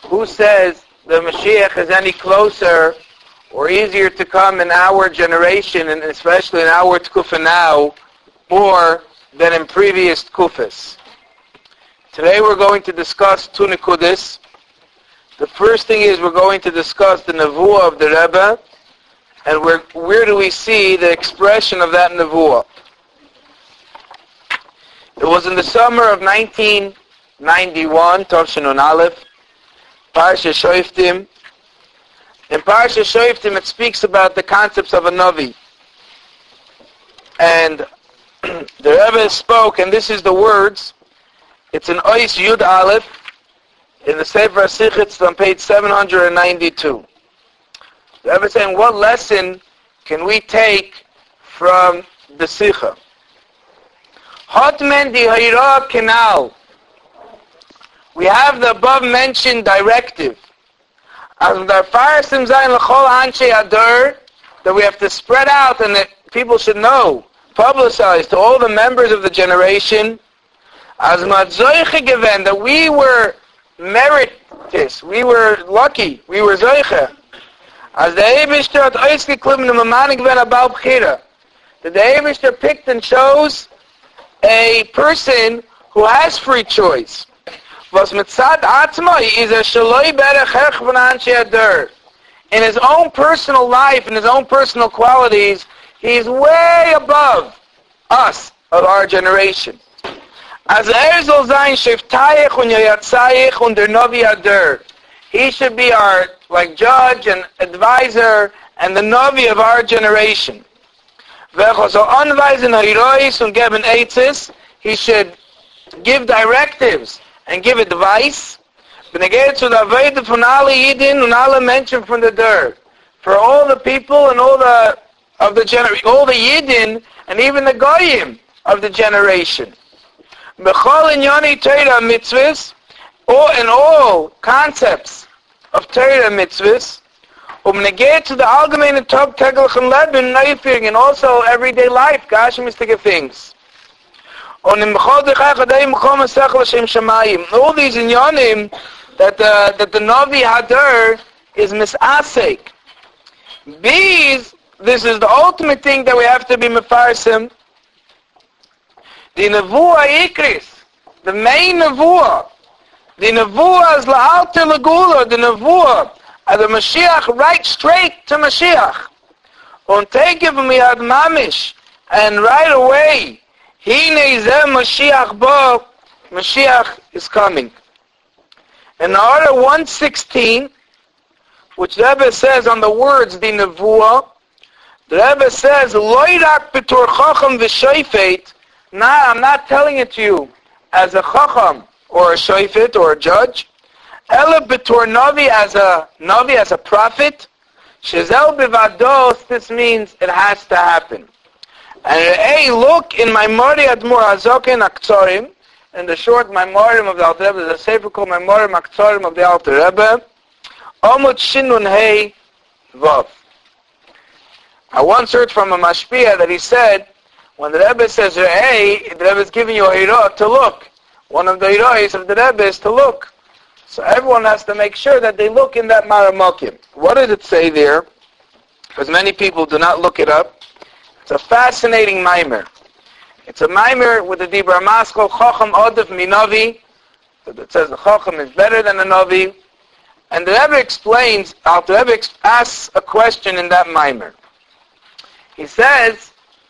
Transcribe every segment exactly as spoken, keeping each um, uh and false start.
who says the Mashiach is any closer or easier to come in our generation, and especially in our Tkufa now, more than in previous Tkufas? Today we're going to discuss two Nikudis. The first thing is we're going to discuss the Nevuah of the Rebbe, and where, where do we see the expression of that Nevuah. It was in the summer of nineteen ninety-one, Tov Nun Aleph, Parsha Shoftim. In Parsha Shoftim it speaks about the concepts of a Navi. And the Rebbe spoke, and this is the words, it's in Ois Yud Aleph, in the Sefer HaSichitz on page seven hundred ninety-two. The Rebbe is saying, what lesson can we take from the Sikha? Hotmen di Hayra Kenal. We have the above mentioned directive. That we have to spread out and that people should know, publicize to all the members of the generation, that we were meritorious, we were lucky, we were zoiche. As the Eibishter hat ausgeklimmt und Mamanik ben abal bchira. That the Eibishter picked and chose a person who has free choice. Was mitzad atzmai is a shaloi berech herch von anshe adur. In his own personal life, in his own personal qualities, he's way above us of our generation. As er soll sein shiftayich und yayatzayich und der novi adur. He should be our like judge and advisor and the novi of our generation. He should give directives and give advice. Mentioned from the dirt for all the people and all the of the gener- all the Yidden and even the Goyim of the generation. All in all concepts of Torah mitzvahs, um negate to the allgemeine Tag täglichen Leben neifing, and also everyday life, gashmistic things. On in all these inyanim that the that the Navi Hadar is misasek. These, this is the ultimate thing that we have to be mefarsim. The Nevuah Ikris, the main Nevuah. The Nevuah is la'alte legula, the Nevuah, and the Mashiach right straight to Mashiach. Und take from miyad mamish, and right away, hine zeh Mashiach bo, Mashiach is coming. In order one sixteen, which the Rebbe says on the words, the Nevuah, the Rebbe says, loirak betor chacham v'shoifet, nah, I'm not telling it to you as a chacham, or a shofet, or a judge. Ela betor navi, as a navi, as a prophet. Shezel bivados, this means it has to happen. And hey, look in my Mori Admor Hazoken Aktorim, in the short Memorim of the Alter Rebbe, the Sefer called Memorim Aktorim of the Alter Rebbe, Omut Shinun Hei Vav. I once heard from a Mashpia that he said, when the Rebbe says hey, the Rebbe is giving you a hira to look. One of the heroes of the Rebbe is to look. So everyone has to make sure that they look in that Maramakim. What did it say there? Because many people do not look it up. It's a fascinating mimer. It's a mimer with the Dibra Maskal, Chacham Odef Minavi. It says the Chacham is better than a Navi. And the Rebbe explains, the Rebbe asks a question in that mimer. He says,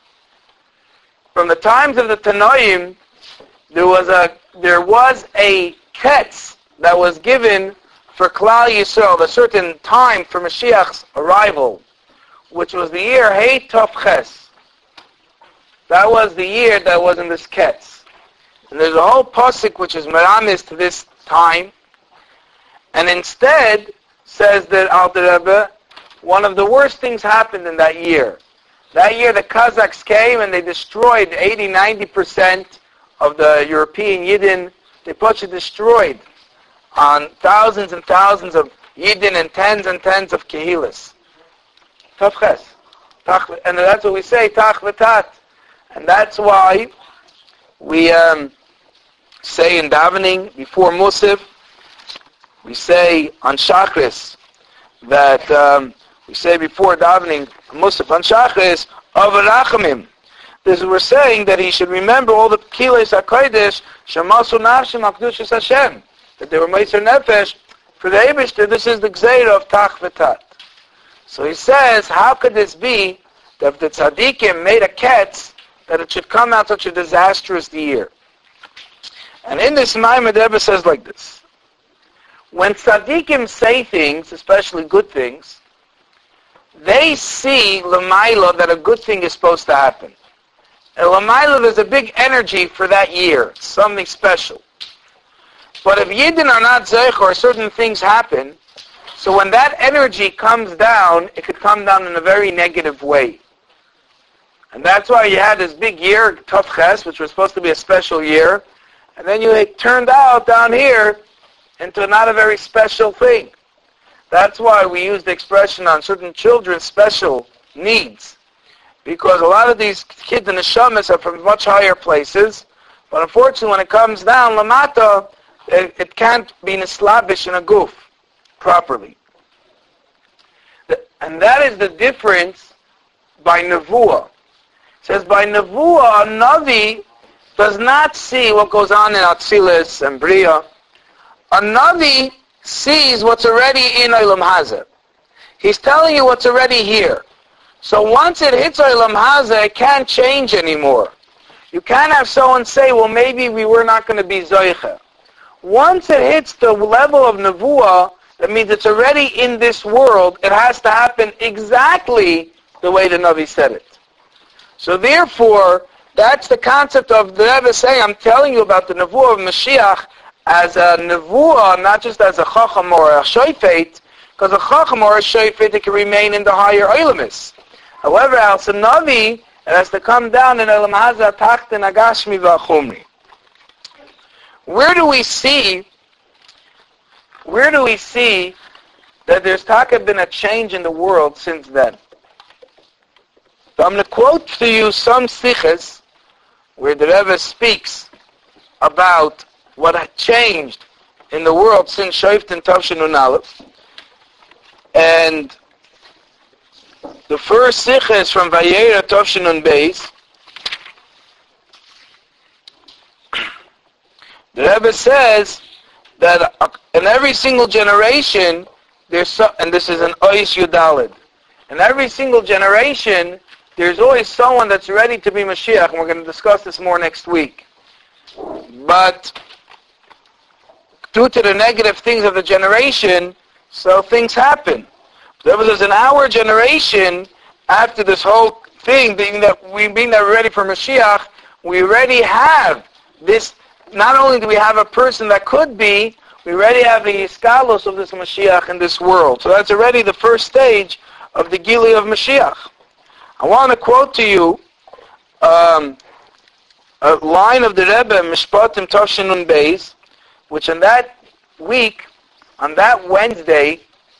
from the times of the Tanoim, there was a there was a ketz that was given for Klal Yisrael, a certain time for Mashiach's arrival, which was the year Hey Tov Ches. That was the year that was in this ketz. And there's a whole pasuk which is meramis to this time, and instead says that Alter Rebbe, one of the worst things happened in that year. That year the Kazakhs came and they destroyed eighty to ninety percent of the European Yidden. They put you destroyed on thousands and thousands of Yidden and tens and tens of Kehilas. Tavches. And that's what we say, Tach v'tat. And that's why we um, say in davening before Musaf, we say on Shachris that um, we say before davening Musaf on Shachris of Rachamim. This we're saying that he should remember all the Kiles HaKodesh Shemasu Nashim HaKadoshis Hashem, that they were Meiser Nefesh for the Eibishter. This is the Gzeira of Tach V'Tat. So he says, how could this be that if the tzaddikim made a ketz, that it should come out such a disastrous year? And in this Maimon, the Rebbe says like this: when tzaddikim say things, especially good things, they see l'mayla that a good thing is supposed to happen. And l'mayla, there's a big energy for that year, something special. But if Yidden are not zeich or certain things happen, so when that energy comes down, it could come down in a very negative way. And that's why you had this big year, Tov Ches, which was supposed to be a special year, and then you it turned out down here into not a very special thing. That's why we use the expression on certain children's special needs. Because a lot of these kids in the shamas are from much higher places, but unfortunately when it comes down, lamata, it, it can't be nislabish in a goof properly. And that is the difference by nevuah. It says by nevuah, a navi does not see what goes on in Atzilus and Bria. A navi sees what's already in Olam Hazeh. He's telling you what's already here. So once it hits Olam Hazeh, it can't change anymore. You can't have someone say, well, maybe we were not going to be Zoicha. Once it hits the level of nevuah, that means it's already in this world. It has to happen exactly the way the Navi said it. So therefore, that's the concept of the Rebbe saying, I'm telling you about the nevuah of Mashiach as a nevuah, not just as a chacham or a shofet, because a chacham or a shofet, it can remain in the higher olamis. However, as a Navi, it has to come down in Olam Hazeh, Tachtin, Agashmi, V'achumri. Where do we see Where do we see that there's taka been a change in the world since then? So I'm going to quote to you some siches where the Rebbe speaks about what had changed in the world since Shoftim Tavshin Nun Aleph. And the first sicha is from Vayera Tavshin Nun Beis. The Rebbe says that in every single generation, there's so, and this is an Ois Yudalid, in every single generation, there's always someone that's ready to be Mashiach, and we're going to discuss this more next week. But due to the negative things of the generation, so things happen. There was in our generation, after this whole thing, being that we being that we're ready for Mashiach, we already have this. Not only do we have a person that could be, we already have the iskalos of this Mashiach in this world. So that's already the first stage of the Gili of Mashiach. I want to quote to you um, a line of the Rebbe, Mishpatim Tavshin Nun Beis, which on that week, on that Wednesday,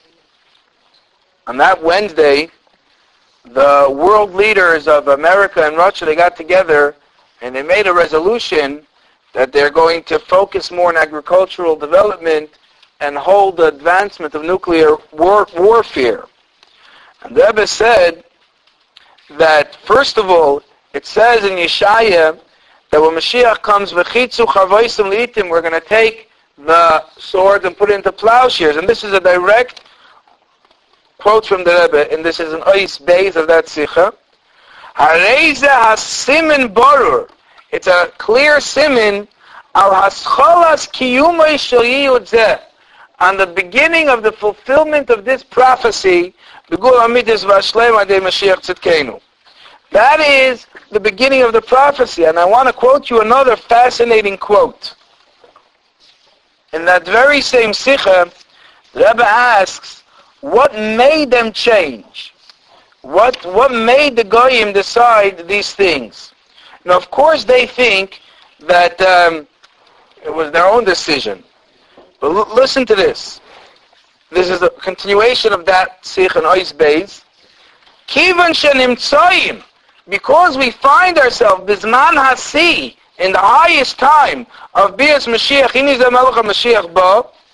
on that Wednesday, the world leaders of America and Russia, they got together and they made a resolution that they're going to focus more on agricultural development and hold the advancement of nuclear war, warfare. And the Rebbe said that, first of all, it says in Yeshaya that when Mashiach comes, v'chitzu chavoisim li'itim, we're going to take the sword and put it into plowshares. And this is a direct quote from the Rebbe, and this is an ois beis of that sicha. Hareze hasimin borur. It's a clear simin al hascholas kiyumay shel yiyud zeh, on the beginning of the fulfillment of this prophecy, begul amitis v'ashlem adei Mashiach tzidkenu. That is the beginning of the prophecy, and I want to quote you another fascinating quote. In that very same sicha, the Rebbe asks, what made them change? What what made the goyim decide these things? Now, of course, they think that um, it was their own decision. But l- listen to this. This is a continuation of that Sikh and Ois Beis. Kivan shenimtsoyim, because we find ourselves bizman hasi, in the highest time of Bias Mashiach, Inizah Melech HaMashiach Ba,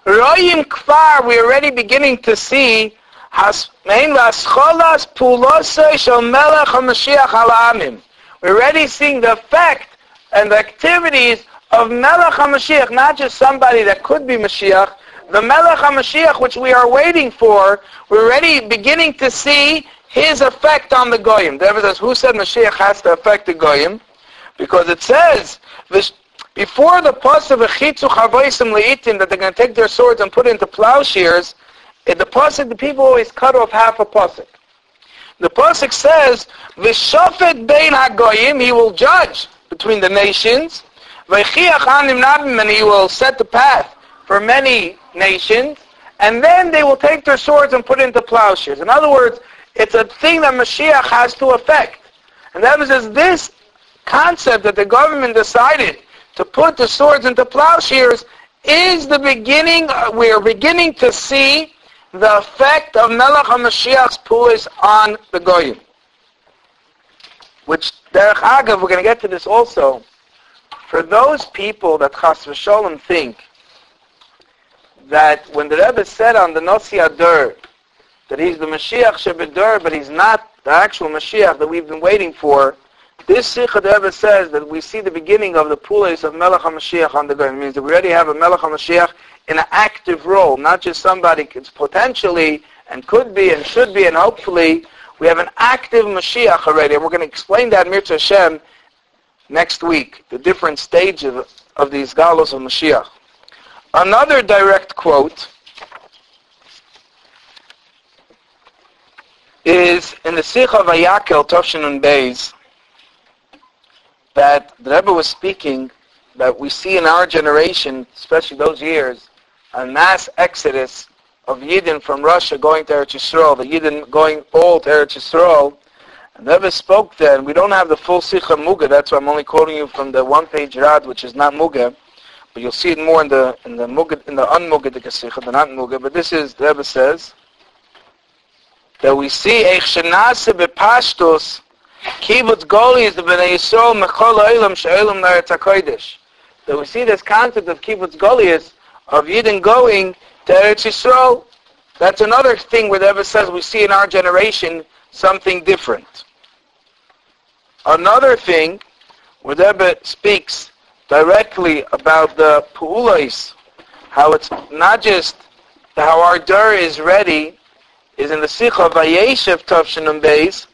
Royim kfar, we're already beginning to see has main vascholas pulosei shel melech hamashiach al amim. We're already seeing the effect and the activities of Melech HaMashiach, not just somebody that could be Mashiach, the Melech HaMashiach which we are waiting for. We're already beginning to see his effect on the Goyim. The Rebbe says, who said Mashiach has to affect the Goyim? Because it says, before the pasuk of V'chitzu chavosim leitim, that they're going to take their swords and put it into plowshares, in the pasuk, the people always cut off half a pasuk. The pasuk says, V'shofet bein hagoyim, he will judge between the nations, V'chiach anim nabim, and he will set the path for many nations, and then they will take their swords and put it into plowshares. In other words, it's a thing that Mashiach has to affect. And that says this concept that the government decided to put the swords into plowshares is the beginning, we are beginning to see the effect of Melech HaMashiach's pulis on the Goyim. Which, Derech Agav, we're going to get to this also. For those people that Chas v'Sholem think that when the Rebbe said on the Nossi Adar that he's the Mashiach Shebedur, but he's not the actual Mashiach that we've been waiting for, this Sikha the Rebbe says that we see the beginning of the pulis of Melech HaMashiach on the Goyim. It means that we already have a Melech HaMashiach in an active role, not just somebody it's potentially and could be and should be and hopefully. We have an active Mashiach already, and we're going to explain that Mirza Hashem next week, the different stages of, of these galos of Mashiach. Another direct quote is in the Sikha Vayakel Toshin and Beis, that the Rebbe was speaking that we see in our generation, especially those years, a mass exodus of Yidden from Russia going to Eretz Yisrael, the Yidden going all to Eretz Yisrael. And the Rebbe spoke there, and we don't have the full Sikha Muga, that's why I'm only quoting you from the one-page Rad, which is not Muga, but you'll see it more in the in the Muga, in the un-Mugadik Sikha, the not Muga. But this is, the Rebbe says, that we see Eich Shenase Bepashtus Kibbutz Goli is the Bnei Yisrael Mechol Olam She'olam L'Eretz HaKodesh. That we see this concept of Kibbutz Golius, of Yidden going to Eretz Yisrael. That's another thing where the Rebbe says we see in our generation something different. Another thing where the Rebbe speaks directly about the Pu'ulais, how it's not just how our Dur is ready, is in the Sikha Vayeshev Tavshin and Beis,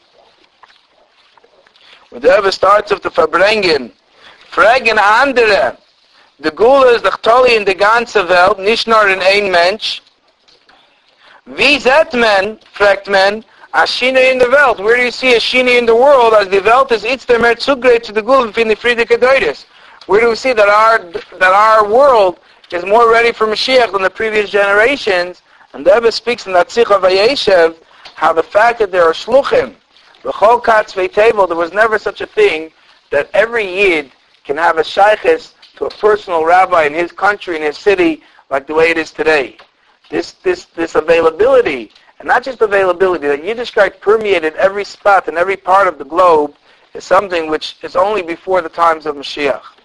where the Rebbe starts with the Verbringen, Fragen andere, the Gula is the Chtoli in the ganze Welt, nicht nur in ein Mensch. Wie zet men, fragt men, a Shine in the Welt? Where do you see a Shine in the world as the Welt is it's the mehr zugreht to the Gula in the Friedrich Deutes? Where do we see that our that our world is more ready for Mashiach than the previous generations? And the Rebbe speaks in that Sikha Vayeshev how the fact that there are Shluchim, the Chol Katz Ve'Tevel, there was never such a thing that every Yid can have a Shaykhis to a personal rabbi in his country, in his city, like the way it is today. This this this availability, and not just availability, that Yiddishkeit permeated every spot and every part of the globe, is something which is only before the times of Mashiach.